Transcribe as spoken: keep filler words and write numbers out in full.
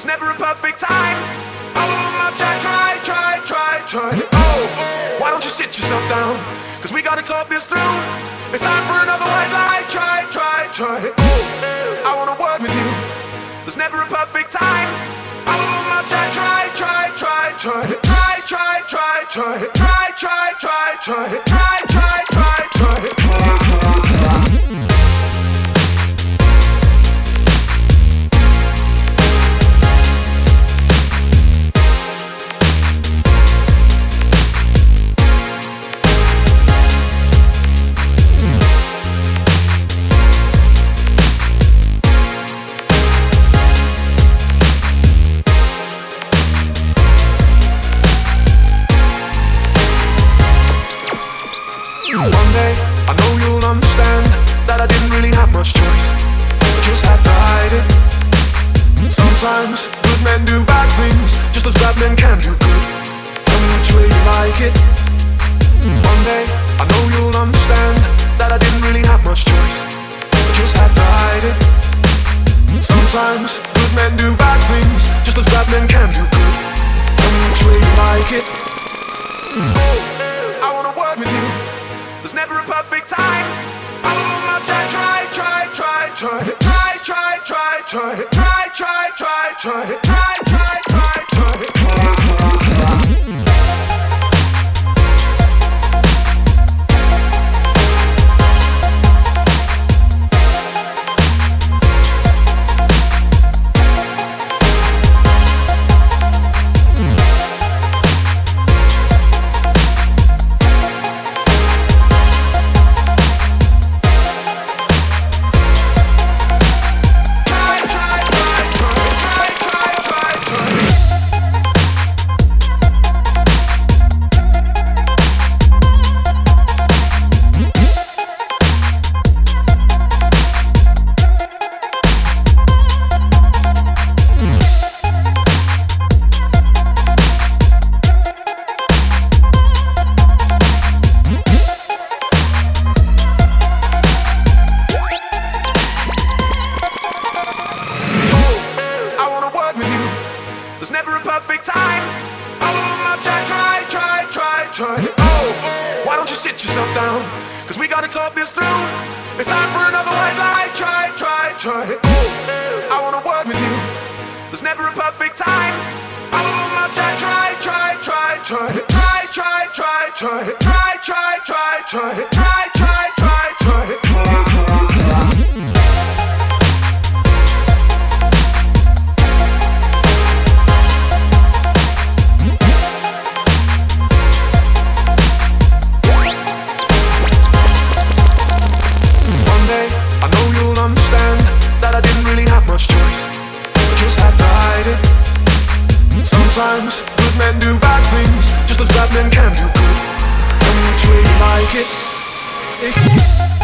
There's never a perfect time. Oh, my try, try, try, try, try. Oh, why don't you sit yourself down? Cause we gotta talk this through. It's time for another white lie. Try, try, try. Oh, I wanna work with you. There's never a perfect time. Oh, my try, try, try, try, try. Try, try, try, try. Try, try, try, try. Try, try, try, try. One day, I know you'll understand that I didn't really have much choice. I just had to hide it. Sometimes good men do bad things, just as bad men can do good. Tell me which way you like it. One day, I know you'll understand that I didn't really have much choice. I just had to hide it. Sometimes good men do bad things, just as bad men can do good. Tell me which way you like it. I wanna work with you. There's never a perfect time. Oh, my try, try, try, try, try, try, try, try, try, try, try, try, try, try, try, try, try. There's never a perfect time. Oh, my try, try, try, try, try. Oh, why don't you sit yourself down? Cause we gotta talk this through. It's time for another white lie. Try, try, try. Oh, I wanna work with you. There's never a perfect time. Oh, my try, try, try, try, try. Try, try, try, try. Try, try, try, try. Try, try, try, try. Sometimes good men do bad things, just as bad men can do good. Tell me which way you like it.